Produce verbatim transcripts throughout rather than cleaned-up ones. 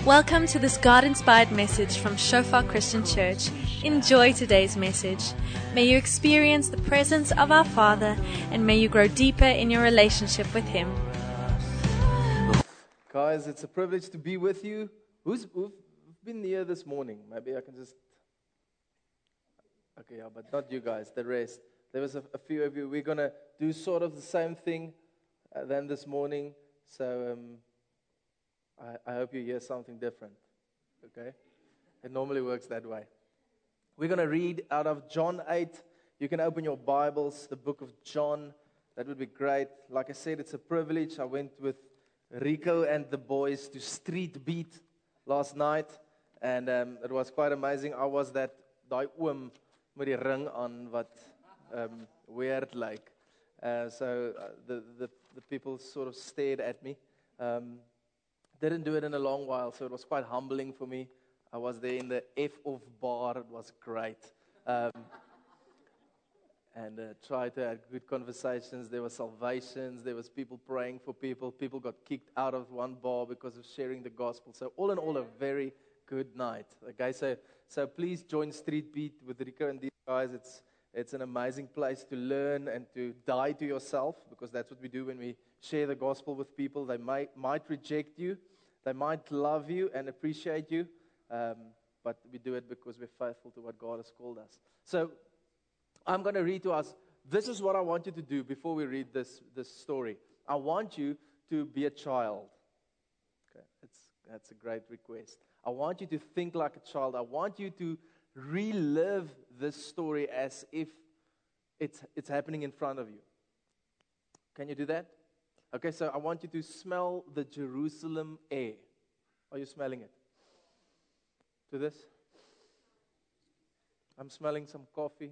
Welcome to this God-inspired message from Shofar Christian Church. Enjoy today's message. May you experience the presence of our Father, and may you grow deeper in your relationship with Him. Guys, it's a privilege to be with you. Who's who've been here this morning? Maybe I can just... Okay, yeah, but not you guys, the rest. There was a, a few of you. We're going to do sort of the same thing uh, than this morning. So um, I, I hope you hear something different. Okay? It normally works that way. We're going to read out of John eight. You can open your Bibles, the book of John. That would be great. Like I said, it's a privilege. I went with Rico and the boys to Street Beat last night. And um, it was quite amazing. I was that daai oom met die ring aan wat um, weird like. Uh, so uh, the, the the people sort of stared at me. Um, didn't do it in a long while, so it was quite humbling for me. I was there in the F-off bar. It was great. Um, and uh, tried to have good conversations. There were salvations. There was people praying for people. People got kicked out of one bar because of sharing the gospel. So all in all, a very good night. Okay, so so please join Street Beat with Rico and these guys. It's it's an amazing place to learn and to die to yourself, because that's what we do when we share the gospel with people. They might might reject you, they might love you and appreciate you, um, but we do it because we're faithful to what God has called us. So I'm going to read to us. This is what I want you to do before we read this this story. I want you to be a child. Okay, it's that's a great request. I want you to think like a child. I want you to relive this story as if it's it's happening in front of you. Can you do that? Okay, so I want you to smell the Jerusalem air. Are you smelling it? Do this. I'm smelling some coffee.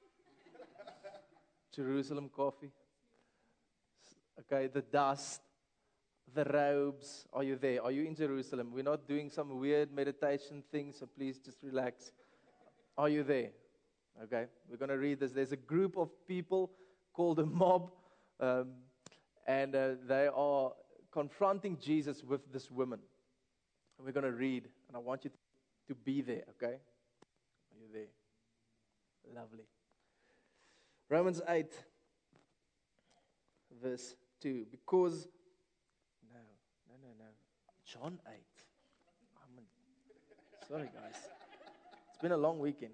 Jerusalem coffee. Okay, the dust. The robes. Are you there? Are you in Jerusalem? We're not doing some weird meditation thing, so please just relax. Are you there? Okay, we're going to read this. There's a group of people called a mob, um, and uh, they are confronting Jesus with this woman. And we're going to read, and I want you to, to be there, okay? Are you there? Lovely. Romans eight, verse two. Because No, no, no. John eight. I'm in, sorry, guys. It's been a long weekend.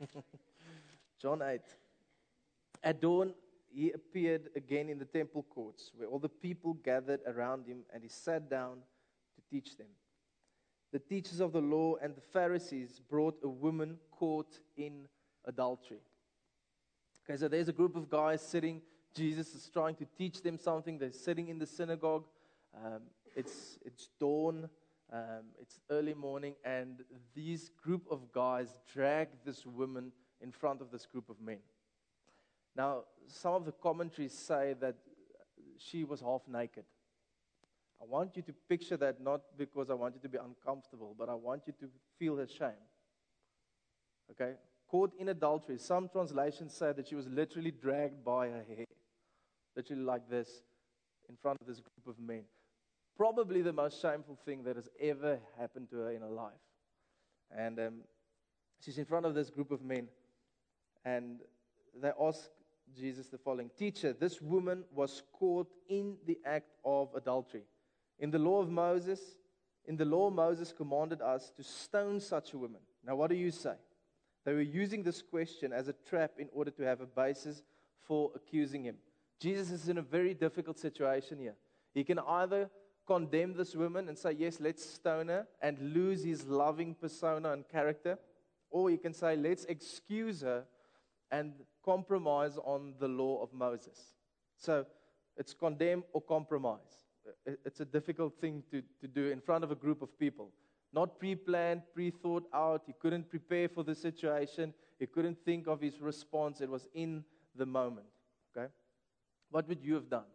John eight. At dawn, he appeared again in the temple courts, where all the people gathered around him, and he sat down to teach them. The teachers of the law and the Pharisees brought a woman caught in adultery. Okay, so there's a group of guys sitting. Jesus is trying to teach them something. They're sitting in the synagogue. Um, It's it's dawn, um, it's early morning, and these group of guys drag this woman in front of this group of men. Now, some of the commentaries say that she was half naked. I want you to picture that, not because I want you to be uncomfortable, but I want you to feel her shame. Okay? Caught in adultery. Some translations say that she was literally dragged by her hair. Literally like this, in front of this group of men. Probably the most shameful thing that has ever happened to her in her life. And um, she's in front of this group of men. And they ask Jesus the following: Teacher, this woman was caught in the act of adultery. In the law of Moses, in the law Moses commanded us to stone such a woman. Now what do you say? They were using this question as a trap in order to have a basis for accusing him. Jesus is in a very difficult situation here. He can either condemn this woman and say, yes, let's stone her, and lose his loving persona and character. Or he can say, let's excuse her and compromise on the law of Moses. So it's condemn or compromise. It's a difficult thing to, to do in front of a group of people. Not pre-planned, pre-thought out. He couldn't prepare for the situation. He couldn't think of his response. It was in the moment. Okay? What would you have done?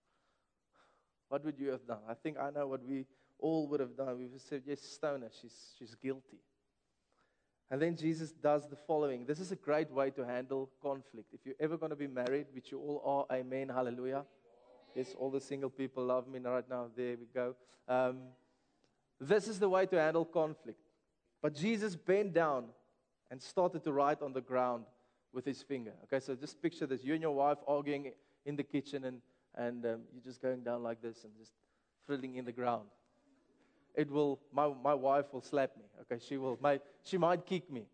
What would you have done? I think I know what we all would have done. We would have said, yes, stone her. She's, she's guilty. And then Jesus does the following. This is a great way to handle conflict. If you're ever going to be married, which you all are, amen, hallelujah. Yes, all the single people love me right now. There we go. Um, This is the way to handle conflict. But Jesus bent down and started to write on the ground with his finger. Okay, so just picture this. You and your wife arguing in the kitchen, and, and um, you're just going down like this and just fiddling in the ground. It will, my, my wife will slap me. Okay, she will, my, she might kick me.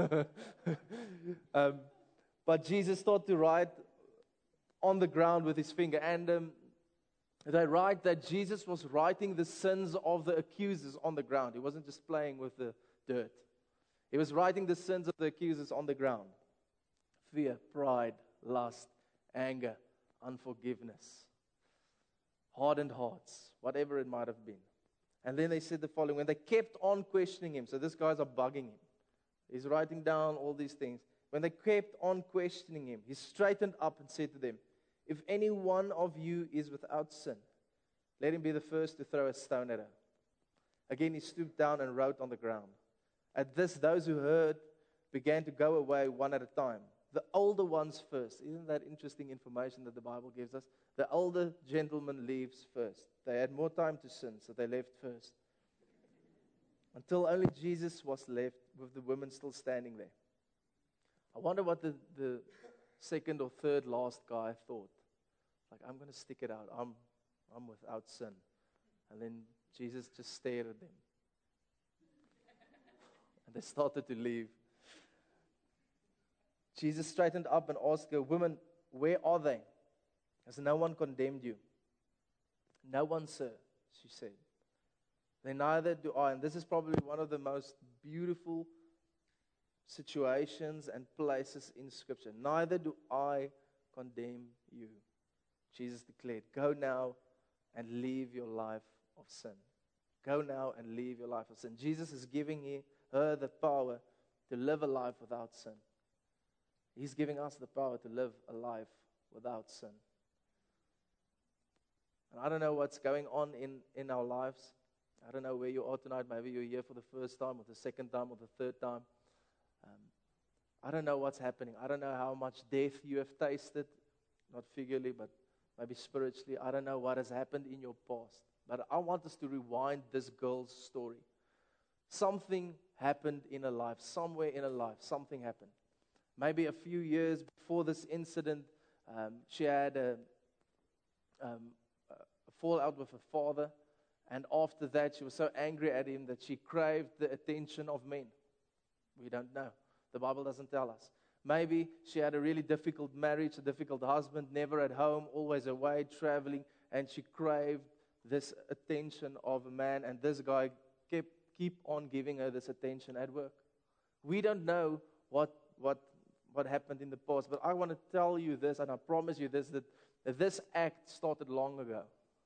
um, but Jesus started to write on the ground with his finger. And um, they write that Jesus was writing the sins of the accusers on the ground. He wasn't just playing with the dirt. He was writing the sins of the accusers on the ground. Fear, pride, lust, anger, unforgiveness, hardened hearts, whatever it might have been. And then they said the following, when they kept on questioning him, so these guys are bugging him. He's writing down all these things. When they kept on questioning him, he straightened up and said to them, if any one of you is without sin, let him be the first to throw a stone at her. Again, he stooped down and wrote on the ground. At this, those who heard began to go away one at a time. The older ones first. Isn't that interesting information that the Bible gives us? The older gentleman leaves first. They had more time to sin, so they left first. Until only Jesus was left with the women still standing there. I wonder what the, the second or third last guy thought. Like, I'm going to stick it out. I'm, I'm without sin. And then Jesus just stared at them. And they started to leave. Jesus straightened up and asked her, woman, where are they? Has no one condemned you? No one, sir, she said. Then neither do I. And this is probably one of the most beautiful situations and places in Scripture. Neither do I condemn you. Jesus declared, go now and leave your life of sin. Go now and leave your life of sin. Jesus is giving her the power to live a life without sin. He's giving us the power to live a life without sin. And I don't know what's going on in, in our lives. I don't know where you are tonight. Maybe you're here for the first time or the second time or the third time. Um, I don't know what's happening. I don't know how much death you have tasted. Not figuratively, but maybe spiritually. I don't know what has happened in your past. But I want us to rewind this girl's story. Something happened in her life. Somewhere in her life, something happened. Maybe a few years before this incident, um, she had a, um, a fallout with her father. And after that, she was so angry at him that she craved the attention of men. We don't know. The Bible doesn't tell us. Maybe she had a really difficult marriage, a difficult husband, never at home, always away, traveling, and she craved this attention of a man, and this guy kept keep on giving her this attention at work. We don't know what what what happened in the past, but I want to tell you this, and I promise you this, that, that this act started long ago.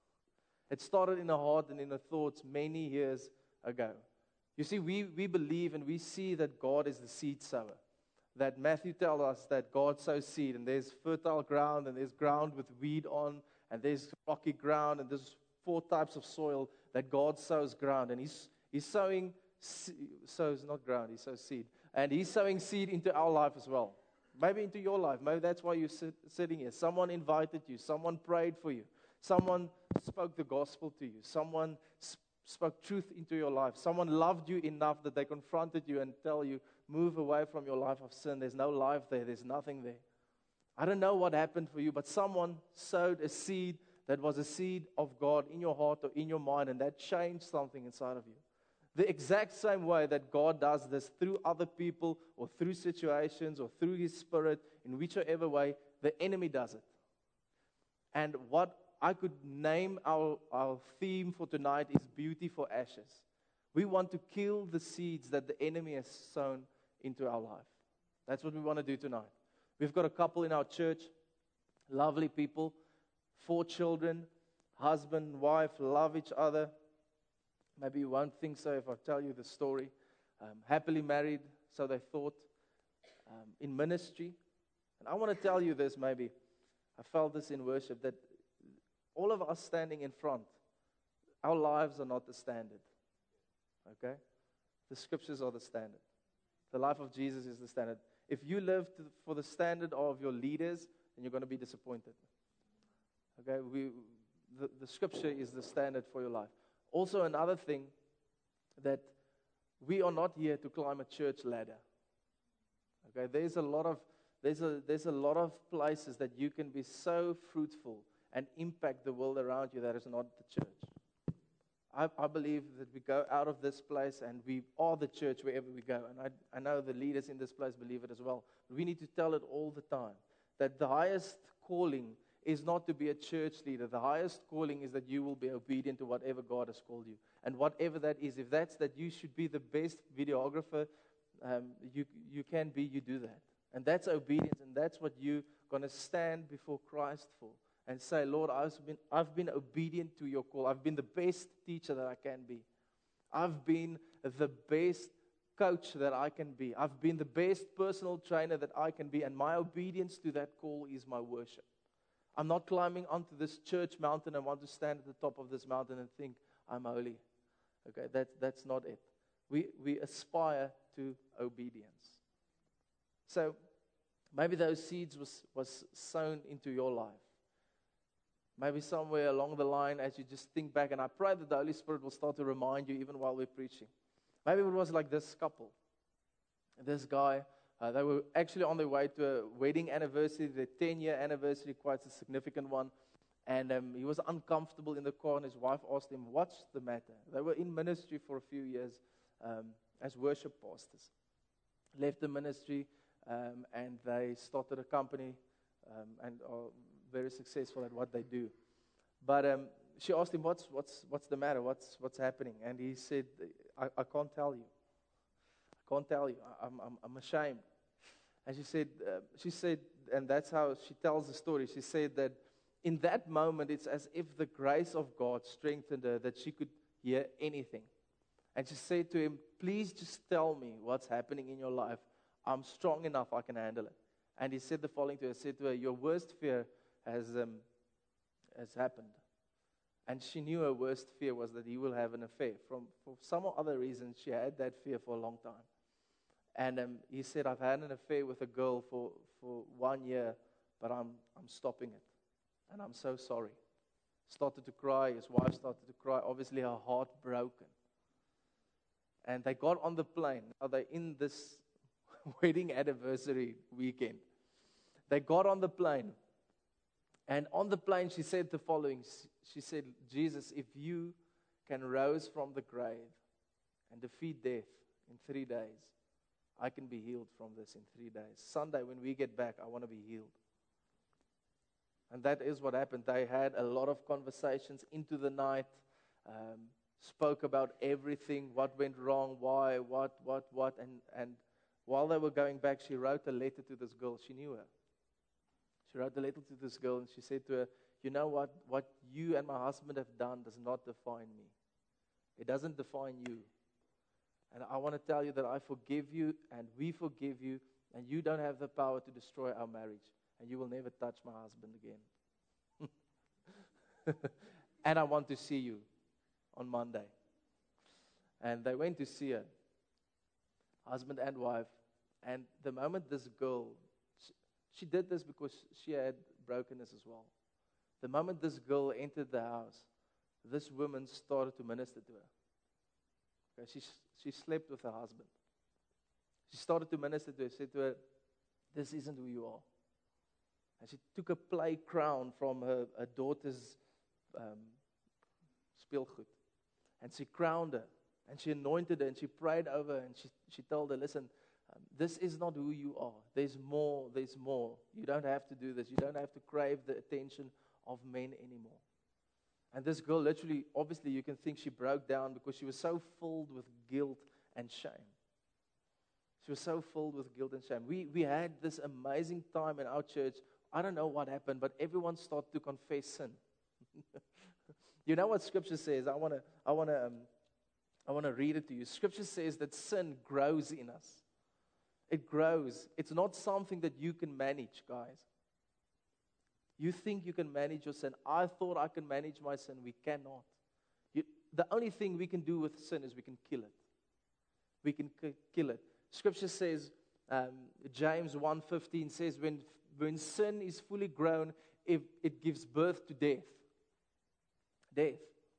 It started in her heart and in her thoughts many years ago. You see, we, we believe and we see that God is the seed sower. That Matthew tells us that God sows seed, and there's fertile ground, and there's ground with weed on, and there's rocky ground, and there's four types of soil that God sows ground. And he's, he's sowing, sows not ground, he sows seed. And he's sowing seed into our life as well. Maybe into your life. Maybe that's why you're sit, sitting here. Someone invited you. Someone prayed for you. Someone spoke the gospel to you. Someone sp- spoke truth into your life. Someone loved you enough that they confronted you and tell you, move away from your life of sin. There's no life there. There's nothing there. I don't know what happened for you, but someone sowed a seed that was a seed of God in your heart or in your mind, and that changed something inside of you. The exact same way that God does this through other people or through situations or through His Spirit, in whichever way, the enemy does it. And what I could name our, our theme for tonight is beauty for ashes. We want to kill the seeds that the enemy has sown into our life. That's what we want to do tonight. We've got a couple in our church, lovely people, four children, husband, wife, love each other. Maybe you won't think so if I tell you the story. Um, happily married, so they thought, um, in ministry. And I want to tell you this maybe. I felt this in worship, that all of us standing in front, our lives are not the standard. Okay? The scriptures are the standard. The life of Jesus is the standard. If you live to, for the standard of your leaders, then you're going to be disappointed. Okay? We, the, the scripture is the standard for your life. Also, another thing that we are not here to climb a church ladder. Okay, there's a lot of there's a there's a lot of places that you can be so fruitful and impact the world around you that is not the church. I, I believe that we go out of this place and we are the church wherever we go. And I, I know the leaders in this place believe it as well. We need to tell it all the time, that the highest calling is not to be a church leader. The highest calling is that you will be obedient to whatever God has called you. And whatever that is, if that's that you should be the best videographer um, you, you can be, you do that. And that's obedience, and that's what you're going to stand before Christ for. And say, Lord, I've been, I've been obedient to your call. I've been the best teacher that I can be. I've been the best coach that I can be. I've been the best personal trainer that I can be. And my obedience to that call is my worship. I'm not climbing onto this church mountain and want to stand at the top of this mountain and think I'm holy. Okay, that, that's not it. We, we aspire to obedience. So maybe those seeds was, was sown into your life. Maybe somewhere along the line, as you just think back, and I pray that the Holy Spirit will start to remind you even while we're preaching. Maybe it was like this couple. This guy, uh, they were actually on their way to a wedding anniversary, their ten-year anniversary, quite a significant one. And um, he was uncomfortable in the car, and his wife asked him, what's the matter? They were in ministry for a few years um, as worship pastors. Left the ministry, um, and they started a company um, and are very successful at what they do. But um, she asked him, what's what's what's the matter? What's what's happening? And he said, I, I can't tell you. I can't tell you. I'm I'm, I'm ashamed. And she said, uh, she said, and that's how she tells the story. She said that in that moment, it's as if the grace of God strengthened her, that she could hear anything. And she said to him, please just tell me what's happening in your life. I'm strong enough, I can handle it. And he said the following to her, said to her, your worst fear has um, has happened. And she knew her worst fear was that he will have an affair. From for some other reason, she had that fear for a long time. And um, he said, I've had an affair with a girl for, for one year, but I'm I'm stopping it. And I'm so sorry. Started to cry, his wife started to cry, obviously her heart broken. And they got on the plane. Now they're in this wedding anniversary weekend. They got on the plane. And on the plane, she said the following. She said, Jesus, if you can rise from the grave and defeat death in three days, I can be healed from this in three days. Sunday, when we get back, I want to be healed. And that is what happened. They had a lot of conversations into the night, um, spoke about everything, what went wrong, why, what, what, what. And, and while they were going back, she wrote a letter to this girl. She knew her. She wrote a letter to this girl, and she said to her, you know what? What you and my husband have done does not define me. It doesn't define you. And I want to tell you that I forgive you, and we forgive you, and you don't have the power to destroy our marriage, and you will never touch my husband again. And I want to see you on Monday. And they went to see her, husband and wife, and the moment this girl, she did this because she had brokenness as well. The moment this girl entered the house, this woman started to minister to her. Okay, she, she slept with her husband. She started to minister to her, said to her, this isn't who you are. And she took a play crown from her, her daughter's um, speelgoed. And she crowned her. And she anointed her, and she prayed over her, and she, she told her, listen, Um, this is not who you are. There's more, there's more. You don't have to do this. You don't have to crave the attention of men anymore. And this girl literally, obviously you can think she broke down because she was so filled with guilt and shame. She was so filled with guilt and shame. We, we had this amazing time in our church. I don't know what happened, but everyone started to confess sin. You know what Scripture says? I want to I want to, um, I want to read it to you. Scripture says that sin grows in us. It grows. It's not something that you can manage, guys. You think you can manage your sin. I thought I can manage my sin. We cannot. You, the only thing we can do with sin is we can kill it. We can k- kill it. Scripture says, um, James one fifteen says, when, when sin is fully grown, it, it gives birth to death. Death.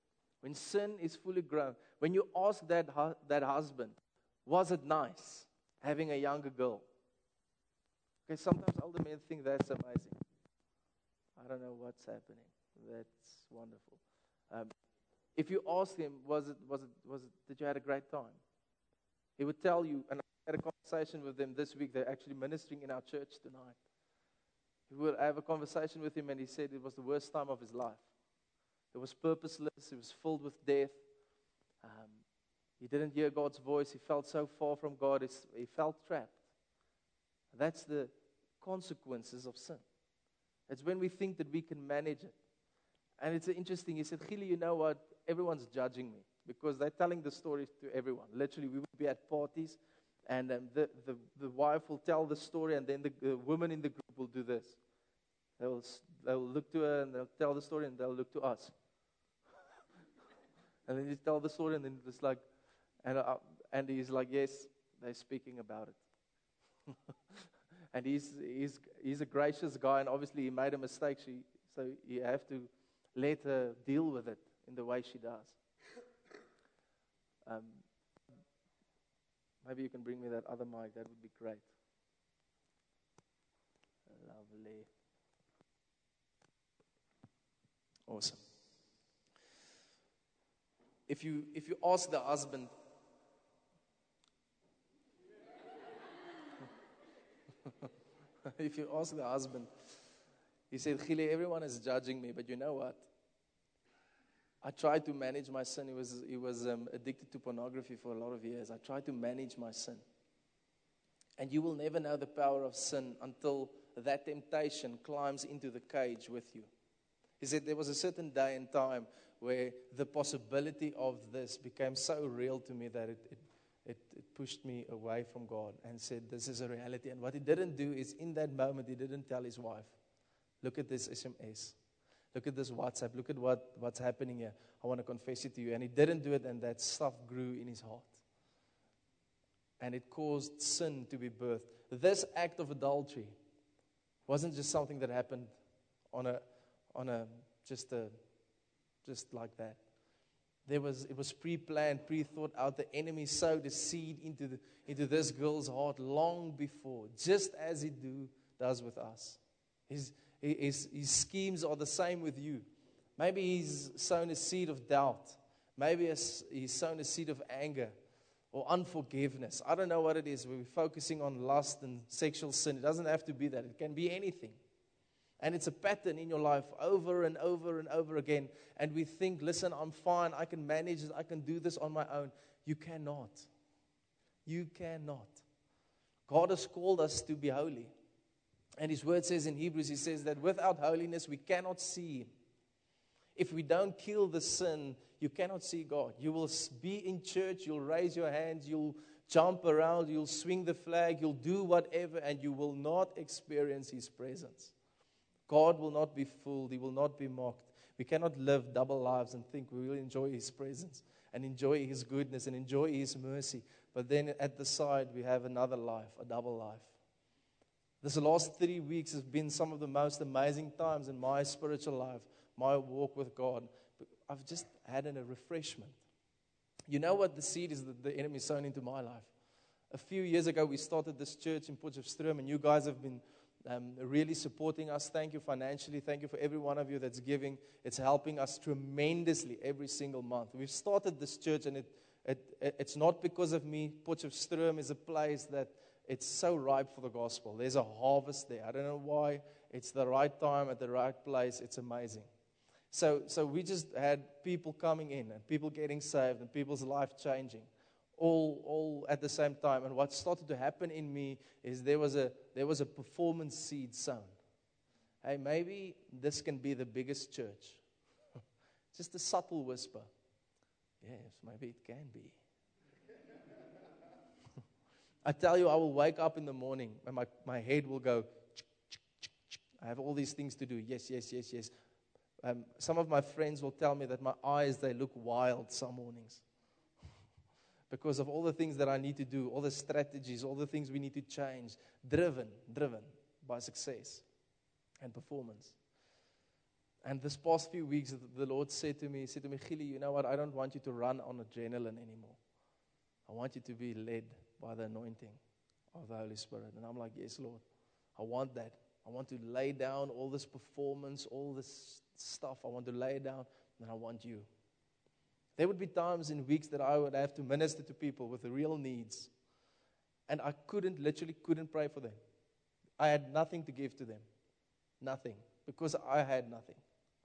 When sin is fully grown, when you ask that, hu- that husband, was it nice having a younger girl? Okay, sometimes older men think that's amazing. I don't know what's happening. That's wonderful. Um, if you ask him, was it, was it, was it, did you have a great time? He would tell you, and I had a conversation with them this week. They're actually ministering in our church tonight. He would have a conversation with him, and he said it was the worst time of his life. It was purposeless. It was filled with death. Um, he didn't hear God's voice. He felt so far from God. It's, he felt trapped. That's the consequences of sin. It's when we think that we can manage it. And it's interesting. He said, Gili, you know what? Everyone's judging me because they're telling the story to everyone. Literally, we would be at parties, and um, the, the, the wife will tell the story, and then the, the women in the group will do this. They'll, they'll look to her, and they'll tell the story, and they'll look to us. And then you tell the story, and then it's like, and, uh, and he's like, yes, they're speaking about it. And he's, he's, he's a gracious guy, and obviously he made a mistake, she, so you have to let her deal with it in the way she does. Um, maybe you can bring me that other mic, that would be great. Lovely. Awesome. If you if you ask the husband, if you ask the husband, he said, Gili, everyone is judging me, but you know what? I tried to manage my sin. He was he was um, addicted to pornography for a lot of years. I tried to manage my sin. And you will never know the power of sin until that temptation climbs into the cage with you. He said there was a certain day and time where the possibility of this became so real to me that it, it, it, it pushed me away from God and said, this is a reality. And what he didn't do is in that moment, he didn't tell his wife, look at this S M S. Look at this WhatsApp. Look at what, what's happening here. I want to confess it to you. And he didn't do it, and that stuff grew in his heart. And it caused sin to be birthed. This act of adultery wasn't just something that happened on a on a just a just like that. There was it was pre-planned, pre-thought out. The enemy sowed a seed into the into this girl's heart long before, just as he do does with us. His his his schemes are the same with you. Maybe he's sown a seed of doubt. Maybe he's sown a seed of anger or unforgiveness. I don't know what it is. We're focusing on lust and sexual sin. It doesn't have to be that. It can be anything. And it's a pattern in your life over and over and over again. And we think, listen, I'm fine. I can manage it. I can do this on my own. You cannot. You cannot. God has called us to be holy. And His word says in Hebrews, He says that without holiness, we cannot see Him. If we don't kill the sin, you cannot see God. You will be in church, you'll raise your hands, you'll jump around, you'll swing the flag, you'll do whatever, and you will not experience His presence. God will not be fooled. He will not be mocked. We cannot live double lives and think we will enjoy His presence and enjoy His goodness and enjoy His mercy. But then at the side, we have another life, a double life. This last three weeks has been some of the most amazing times in my spiritual life, my walk with God. I've just had a refreshment. You know what the seed is that the enemy sown into my life? A few years ago, we started this church in Potchefstroom, and you guys have been um, really supporting us. Thank you financially. Thank you for every one of you that's giving. It's helping us tremendously every single month. We've started this church, and it, it it's not because of me. Potchefstroom is a place that it's so ripe for the gospel. There's a harvest there. I don't know why. It's the right time at the right place. It's amazing. So, so we just had people coming in and people getting saved and people's life changing, all, all at the same time. And what started to happen in me is there was a there was a performance seed sown. Hey, maybe this can be the biggest church. Just a subtle whisper. Yes, maybe it can be. I tell you, I will wake up in the morning and my, my head will go, chick, chick, chick, chick. I have all these things to do. Yes, yes, yes, yes. Um, some of my friends will tell me that my eyes, they look wild some mornings. Because of all the things that I need to do, all the strategies, all the things we need to change. Driven, driven by success and performance. And this past few weeks, the Lord said to me, He said to me, Gili, you know what? I don't want you to run on adrenaline anymore. I want you to be led by the anointing of the Holy Spirit. And I'm like, yes, Lord. I want that. I want to lay down all this performance, all this stuff. I want to lay it down, and I want you. There would be times in weeks that I would have to minister to people with real needs. And I couldn't, literally couldn't pray for them. I had nothing to give to them. Nothing. Because I had nothing.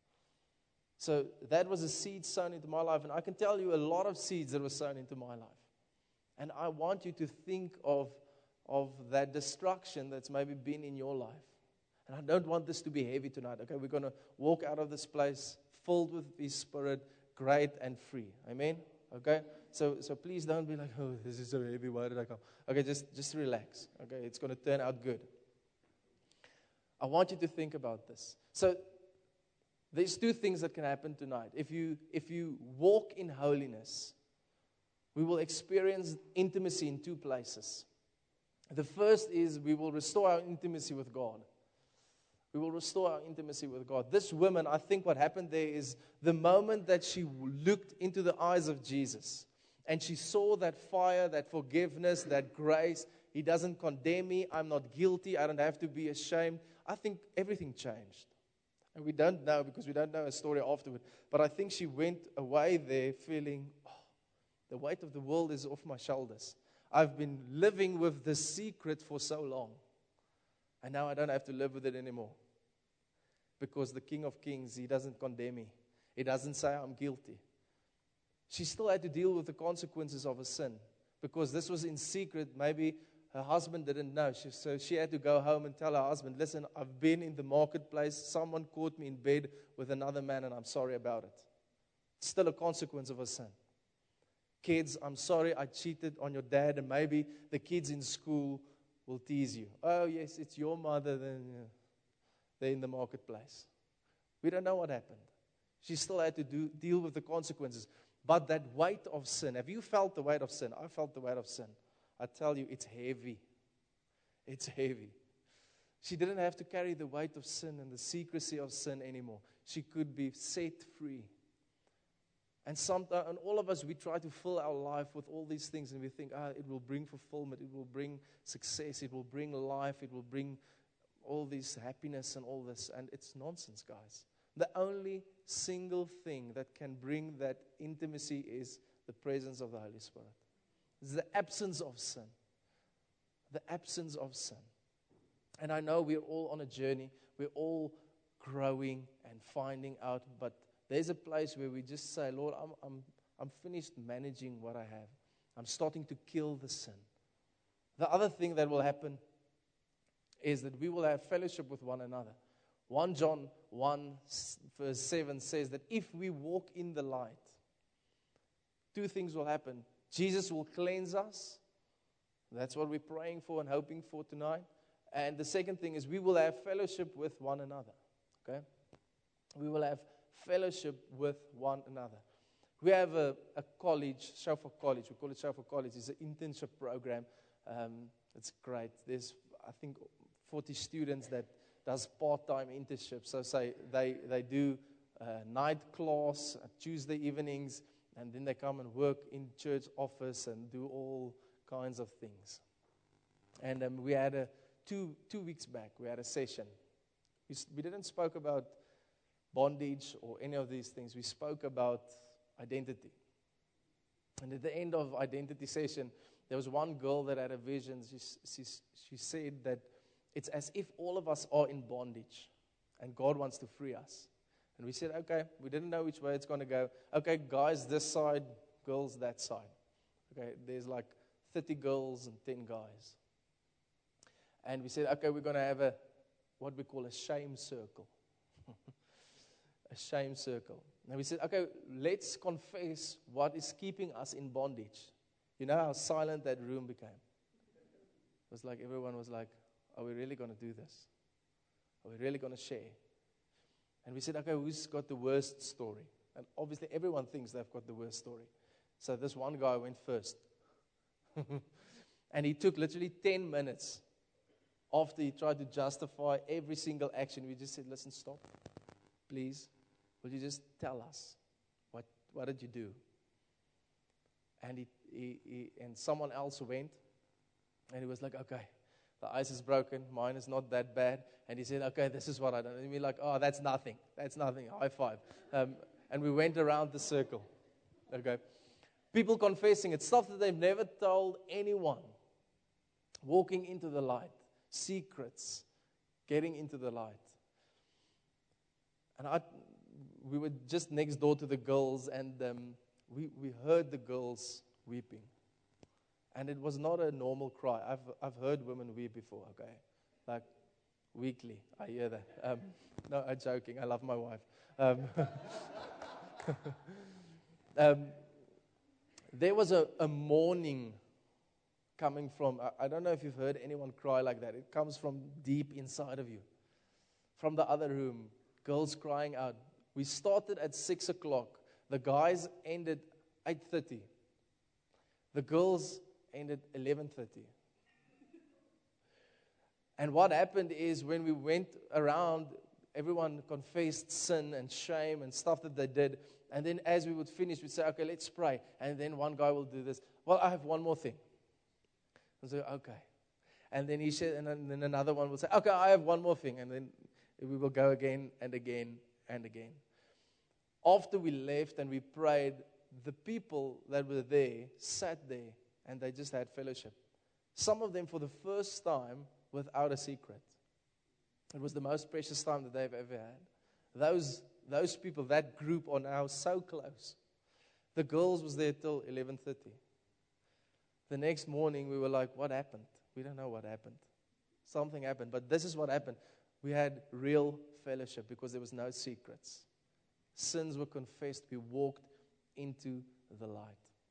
So that was a seed sown into my life. And I can tell you a lot of seeds that were sown into my life. And I want you to think of, of that destruction that's maybe been in your life. And I don't want this to be heavy tonight. Okay, we're going to walk out of this place filled with His Spirit, great and free. Amen? Okay? So so please don't be like, oh, this is so heavy. Why did I come? Okay, just, just relax. Okay, it's going to turn out good. I want you to think about this. So there's two things that can happen tonight. If you if you walk in holiness, we will experience intimacy in two places. The first is we will restore our intimacy with God. We will restore our intimacy with God. This woman, I think what happened there is the moment that she looked into the eyes of Jesus and she saw that fire, that forgiveness, that grace. He doesn't condemn me. I'm not guilty. I don't have to be ashamed. I think everything changed. And we don't know because we don't know a story afterward. But I think she went away there feeling, oh, the weight of the world is off my shoulders. I've been living with the secret for so long. And now I don't have to live with it anymore. Because the King of Kings, He doesn't condemn me. He doesn't say I'm guilty. She still had to deal with the consequences of her sin. Because this was in secret. Maybe her husband didn't know. She, so she had to go home and tell her husband, listen, I've been in the marketplace. Someone caught me in bed with another man and I'm sorry about it. It's still a consequence of her sin. Kids, I'm sorry I cheated on your dad. And maybe the kids in school will tease you. Oh, yes, it's your mother. Then yeah, they're in the marketplace. We don't know what happened. She still had to do, deal with the consequences. But that weight of sin, have you felt the weight of sin? I felt the weight of sin. I tell you, it's heavy. It's heavy. She didn't have to carry the weight of sin and the secrecy of sin anymore. She could be set free. And sometimes, and all of us, we try to fill our life with all these things, and we think, ah, it will bring fulfillment, it will bring success, it will bring life, it will bring all this happiness and all this. And it's nonsense, guys. The only single thing that can bring that intimacy is the presence of the Holy Spirit. It's the absence of sin. The absence of sin. And I know we're all on a journey. We're all growing and finding out. But there's a place where we just say, Lord, I'm, I'm, I'm finished managing what I have. I'm starting to kill the sin. The other thing that will happen is that we will have fellowship with one another. First John one verse seven says that if we walk in the light, two things will happen. Jesus will cleanse us. That's what we're praying for and hoping for tonight. And the second thing is we will have fellowship with one another. Okay? We will have fellowship with one another. We have a, a college, Shofar College. We call it Shofar College. It's an internship program. Um, it's great. There's, I think, forty students that does part-time internships. So say they, they do a night class uh, Tuesday evenings, and then they come and work in church office and do all kinds of things. And um, we had a two two weeks back, we had a session. We, we didn't spoke about bondage or any of these things. We spoke about identity. And at the end of identity session, there was one girl that had a vision. She, she, she said that it's as if all of us are in bondage and God wants to free us. And we said, okay, we didn't know which way it's going to go. Okay, guys this side, girls that side. Okay, there's like thirty girls and ten guys. And we said, okay, we're going to have a, what we call a shame circle. A shame circle. And we said, okay, let's confess what is keeping us in bondage. You know how silent that room became? It was like everyone was like, are we really going to do this? Are we really going to share? And we said, okay, who's got the worst story? And obviously everyone thinks they've got the worst story. So this one guy went first. And he took literally ten minutes after he tried to justify every single action. We just said, listen, stop. please, will you just tell us, what, what did you do? And he, he, he and someone else went, and he was like, okay, the ice is broken, mine is not that bad. And he said, okay, this is what I done. And we're like, oh, that's nothing. That's nothing. High five. Um, and we went around the circle. Okay. People confessing it's stuff that they've never told anyone. Walking into the light. Secrets. Getting into the light. And I, we were just next door to the girls, and um, we, we heard the girls weeping. And it was not a normal cry. I've I've heard women weep before, okay? Like, weekly, I hear that. Um, no, I'm joking. I love my wife. Um, um, there was a, a mourning coming from, I, I don't know if you've heard anyone cry like that. It comes from deep inside of you. From the other room, girls crying out. We started at six o'clock. The guys ended eight thirty. The girls ended eleven thirty. And what happened is when we went around, everyone confessed sin and shame and stuff that they did. And then as we would finish, we'd say, okay, let's pray. And then one guy will do this. Well, I have one more thing. I say, okay. And then he said, and then another one will say, okay, I have one more thing. And then we will go again and again and again. After we left and we prayed, the people that were there sat there and they just had fellowship. Some of them for the first time without a secret. It was the most precious time that they've ever had. Those, those people, that group are now so close. The girls was there till eleven thirty. The next morning we were like, what happened? We don't know what happened. Something happened, but this is what happened. We had real fellowship because there was no secrets. Sins were confessed. We walked into the light.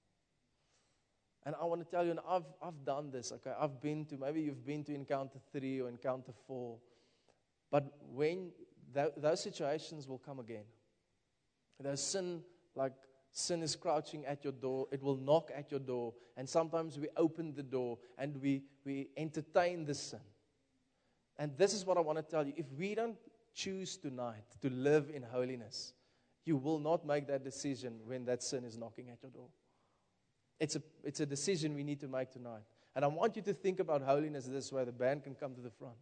And I want to tell you, and I've I've done this, okay? I've been to, maybe you've been to Encounter three or Encounter four. But when th- those situations will come again. There's sin, like sin is crouching at your door. It will knock at your door. And sometimes we open the door and we, we entertain the sin. And this is what I want to tell you. If we don't choose tonight to live in holiness, you will not make that decision when that sin is knocking at your door. It's a, it's a decision we need to make tonight. And I want you to think about holiness this way. The band can come to the front.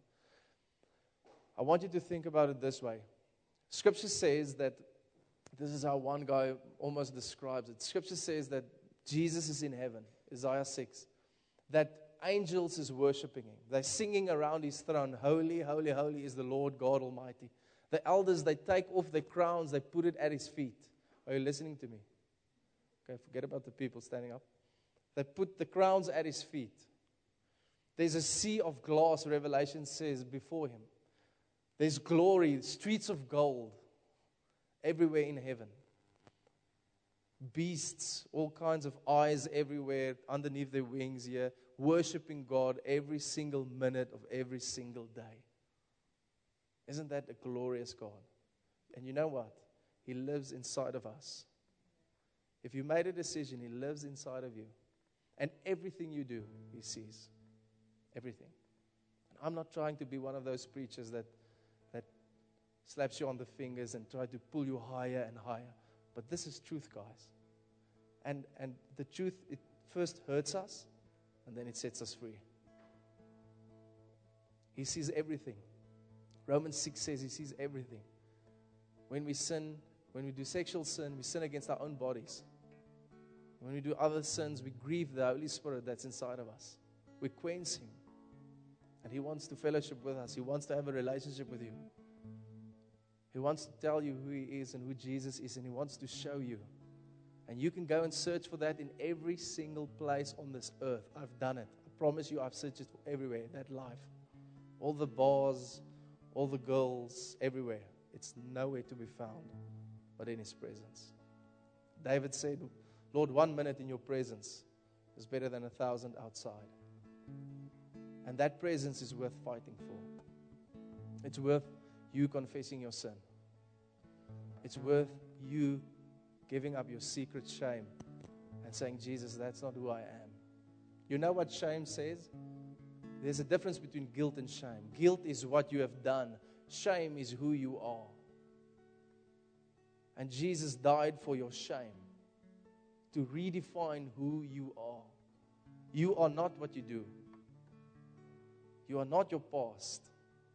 I want you to think about it this way. Scripture says that, this is how one guy almost describes it. Scripture says that Jesus is in heaven, Isaiah six. That angels is worshiping him. They're singing around his throne. Holy, holy, holy is the Lord God Almighty. The elders, they take off their crowns, they put it at his feet. Are you listening to me? Okay, forget about the people standing up. They put the crowns at his feet. There's a sea of glass, Revelation says, before him. There's glory, streets of gold, everywhere in heaven. Beasts, all kinds of eyes everywhere, underneath their wings here, worshiping God every single minute of every single day. Isn't that a glorious God? And you know what? He lives inside of us. If you made a decision, He lives inside of you. And everything you do, He sees. Everything. And I'm not trying to be one of those preachers that, that slaps you on the fingers and try to pull you higher and higher. But this is truth, guys. And, and the truth, it first hurts us, and then it sets us free. He sees everything. Romans six says He sees everything. When we sin, when we do sexual sin, we sin against our own bodies. When we do other sins, we grieve the Holy Spirit that's inside of us. We quench Him. And He wants to fellowship with us. He wants to have a relationship with you. He wants to tell you who He is and who Jesus is, and He wants to show you. And you can go and search for that in every single place on this earth. I've done it. I promise you, I've searched it everywhere, that life. All the bars, all the girls, everywhere. It's nowhere to be found but in His presence. David said, Lord, one minute in your presence is better than a thousand outside. And that presence is worth fighting for. It's worth you confessing your sin. It's worth you giving up your secret shame and saying, Jesus, that's not who I am. You know what shame says? There's a difference between guilt and shame. Guilt is what you have done. Shame is who you are. And Jesus died for your shame to redefine who you are. You are not what you do. You are not your past.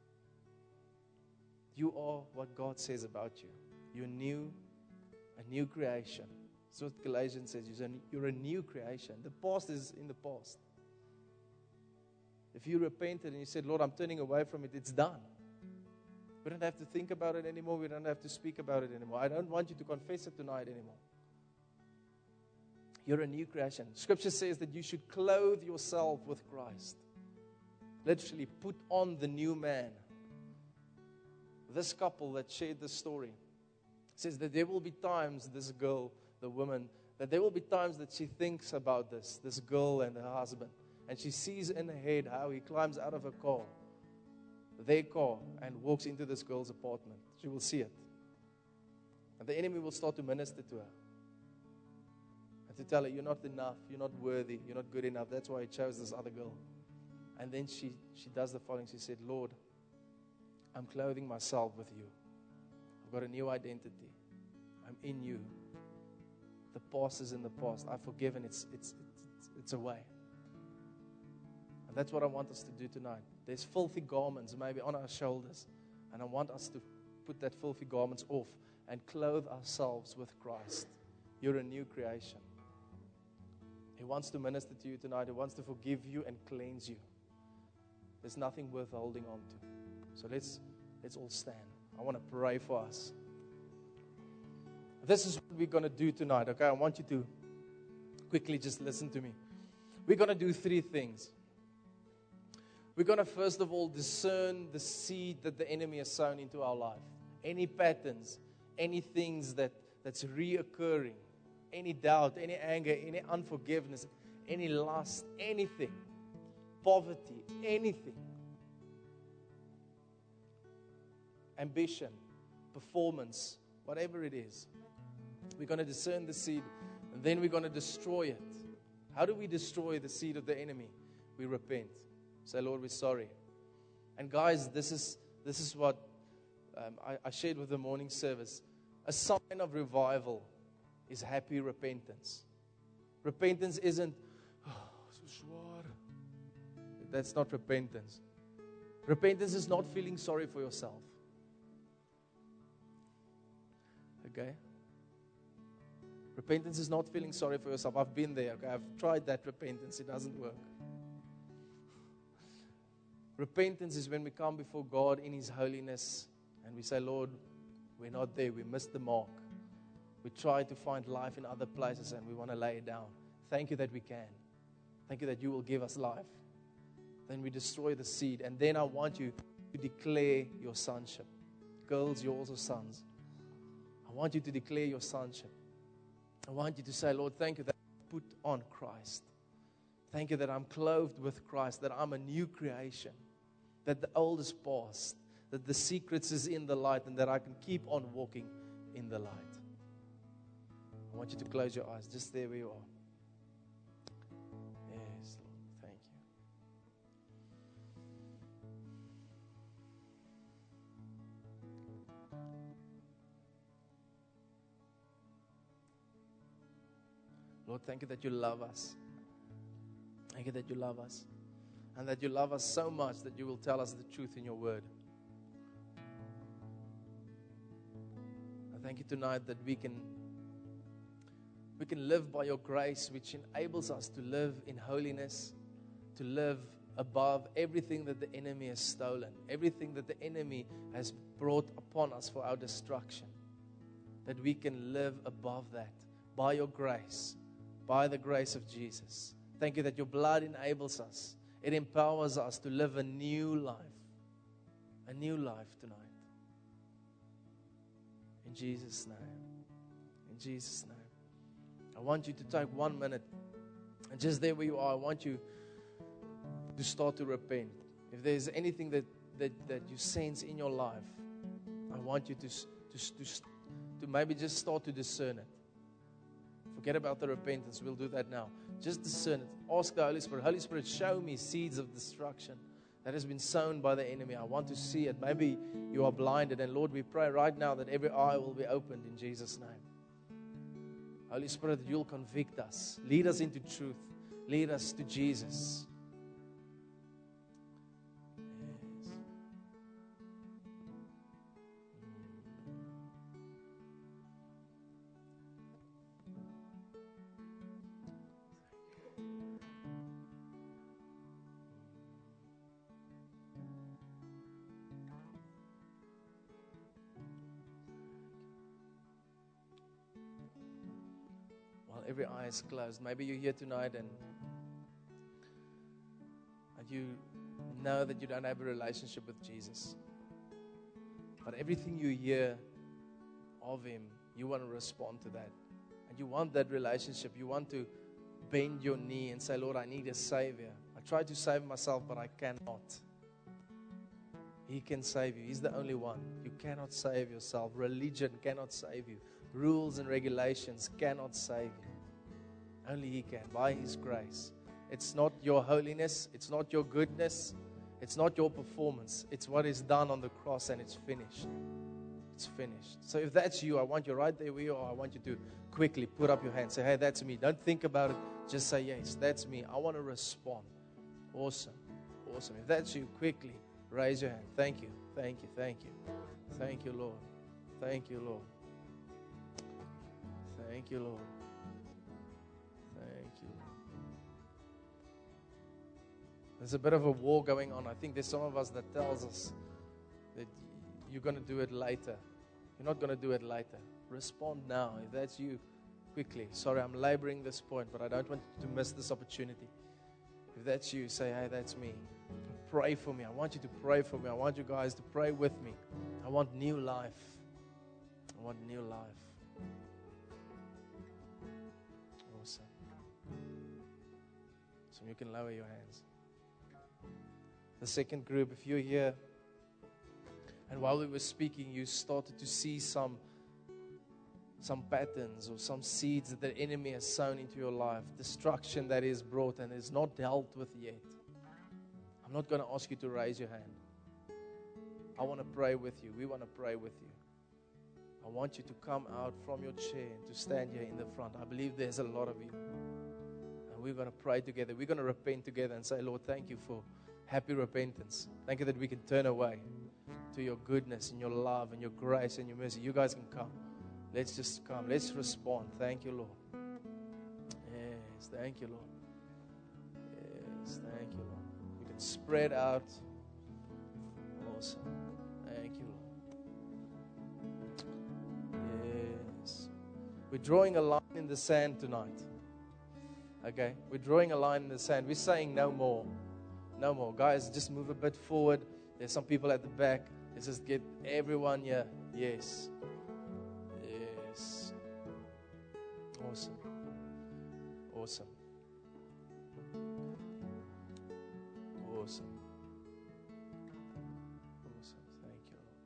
You are what God says about you. You're new, a new creation. That's what Galatians says. You're a new creation. The past is in the past. If you repented and you said, Lord, I'm turning away from it, it's done. We don't have to think about it anymore. We don't have to speak about it anymore. I don't want you to confess it tonight anymore. You're a new creation. Scripture says that you should clothe yourself with Christ. Literally, put on the new man. This couple that shared this story says that there will be times, this girl, the woman, that there will be times that she thinks about this, this girl and her husband. And she sees in her head how he climbs out of her car, their car, and walks into this girl's apartment. She will see it. And the enemy will start to minister to her. And to tell her, you're not enough, you're not worthy, you're not good enough. That's why he chose this other girl. And then she, she does the following. She said, Lord, I'm clothing myself with you. I've got a new identity. I'm in you. The past is in the past. I've forgiven. It's, it's, it's, it's away. And that's what I want us to do tonight. There's filthy garments maybe on our shoulders. And I want us to put that filthy garments off and clothe ourselves with Christ. You're a new creation. He wants to minister to you tonight. He wants to forgive you and cleanse you. There's nothing worth holding on to. So let's, let's all stand. I want to pray for us. This is what we're going to do tonight, okay? I want you to quickly just listen to me. We're going to do three things. We're going to first of all discern the seed that the enemy has sown into our life. Any patterns, any things that, that's reoccurring, any doubt, any anger, any unforgiveness, any lust, anything, poverty, anything. Ambition, performance, whatever it is. We're going to discern the seed, and then we're going to destroy it. How do we destroy the seed of the enemy? We repent. Say, Lord, we're sorry. And guys, this is this is what um, I, I shared with the morning service. A sign of revival is happy repentance. Repentance isn't, oh, so zwaar. That's not repentance. Repentance is not feeling sorry for yourself. Okay? Repentance is not feeling sorry for yourself. I've been there. Okay? I've tried that repentance. It doesn't work. Repentance is when we come before God in His holiness and we say, Lord, we're not there. We missed the mark. We try to find life in other places and we want to lay it down. Thank you that we can. Thank you that you will give us life. Then we destroy the seed. And then I want you to declare your sonship. Girls, you're also sons. I want you to declare your sonship. I want you to say, Lord, thank you that I put on Christ. Thank you that I'm clothed with Christ, that I'm a new creation, that the old is past, that the secrets is in the light, and that I can keep on walking in the light. I want you to close your eyes, just there where you are. Yes, Lord, thank you. Lord, thank you that you love us. Thank you that you love us. And that you love us so much that you will tell us the truth in your word. I thank you tonight that we can, we can live by your grace, which enables us to live in holiness, to live above everything that the enemy has stolen, everything that the enemy has brought upon us for our destruction. That we can live above that by your grace, by the grace of Jesus. Thank you that your blood enables us. It empowers us to live a new life. A new life tonight. In Jesus' name. In Jesus' name. I want you to take one minute. And just there where you are, I want you to start to repent. If there's anything that, that, that you sense in your life, I want you to, to, to, to maybe just start to discern it. Forget about the repentance. We'll do that now. Just discern it. Ask the Holy Spirit. Holy Spirit, show me seeds of destruction. that has been sown by the enemy. I want to see it. Maybe you are blinded. And Lord, we pray right now that every eye will be opened in Jesus' name. Holy Spirit, that you'll convict us. Lead us into truth. Lead us to Jesus. Yes. While every eye is closed, maybe you're here tonight and, and you know that you don't have a relationship with Jesus. But everything you hear of Him, you want to respond to that. And you want that relationship. You want to bend your knee and say, Lord, I need a Savior. I try to save myself, but I cannot. He can save you. He's the only one. You cannot save yourself. Religion cannot save you. Rules and regulations cannot save you. Only He can, by His grace. It's not your holiness. It's not your goodness. It's not your performance. It's what is done on the cross, and it's finished. It's finished. So if that's you, I want you right there where you are. I want you to quickly put up your hand. Say, hey, that's me. Don't think about it. Just say, yes, that's me. I want to respond. Awesome. Awesome. If that's you, quickly raise your hand. Thank you. Thank you. Thank you. Thank you, Lord. Thank you, Lord. Thank you, Lord. Thank you. There's a bit of a war going on. I think there's some of us that tells us that you're going to do it later. You're not going to do it later. Respond now. If that's you, quickly. Sorry, I'm laboring this point, but I don't want you to miss this opportunity. If that's you, say, hey, that's me. Pray for me. I want you to pray for me. I want you guys to pray with me. I want new life. I want new life. Awesome. So you can lower your hands. The second group, if you're here, and while we were speaking, you started to see some, some patterns or some seeds that the enemy has sown into your life, destruction that is brought and is not dealt with yet. I'm not going to ask you to raise your hand. I want to pray with you. We want to pray with you. I want you to come out from your chair and to stand here in the front. I believe there's a lot of you. And we're going to pray together. We're going to repent together and say, Lord, thank you for happy repentance. Thank you that we can turn away to your goodness and your love and your grace and your mercy. You guys can come. Let's just come. Let's respond. Thank you, Lord. Yes, thank you, Lord. Yes, thank you, Lord. You can spread out. Awesome. Thank you, Lord. Yes. We're drawing a line in the sand tonight. Okay? We're drawing a line in the sand. We're saying no more. No more. Guys, just move a bit forward. There's some people at the back. Let's just get everyone here. Yes. Yes. Awesome. Awesome. Awesome. Awesome. Thank you, Lord.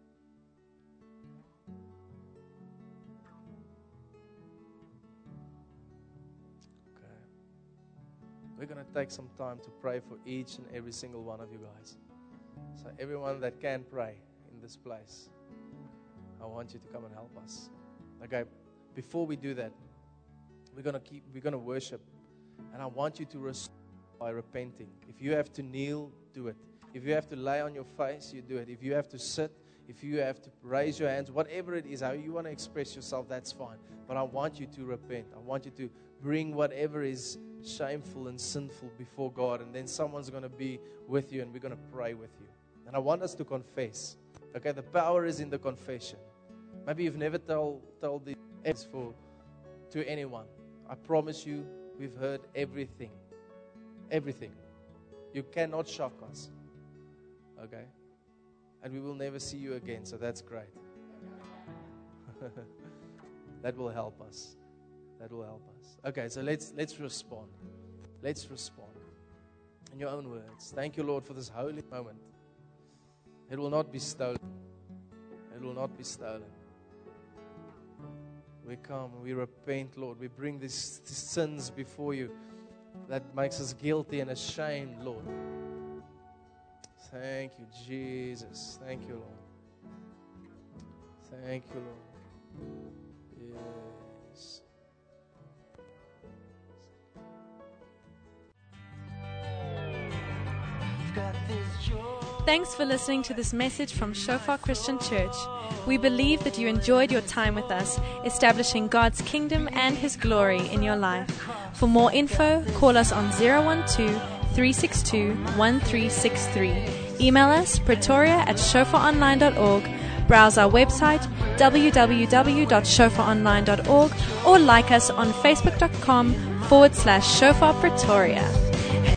Okay. We're going to take some time to pray for each and every single one of you guys. So everyone that can pray in this place, I want you to come and help us. Okay, before we do that, we're gonna keep we're gonna worship, and I want you to respond by repenting. If you have to kneel, do it. If you have to lay on your face, you do it. If you have to sit, if you have to raise your hands, whatever it is, how you want to express yourself, that's fine. But I want you to repent. I want you to bring whatever is shameful and sinful before God, and then someone's going to be with you, and we're going to pray with you. And I want us to confess. Okay, the power is in the confession. Maybe you've never told told this for to anyone. I promise you, we've heard everything. Everything. You cannot shock us. Okay? And we will never see you again, so that's great. That will help us. That will help us. Okay, so let's let's respond. Let's respond. In your own words. Thank you, Lord, for this holy moment. It will not be stolen. It will not be stolen. We come, we repent, Lord. We bring these, these sins before you that makes us guilty and ashamed, Lord. Thank you, Jesus. Thank you, Lord. Thank you, Lord. Yes. Thanks for listening to this message from Shofar Christian Church. We believe that you enjoyed your time with us, establishing God's kingdom and His glory in your life. For more info, call us on zero one two, three six two, one three six three. Email us pretoria at shofar online dot org. Browse our website w w w dot shofar online dot org or like us on facebook dot com forward slash shofar pretoria.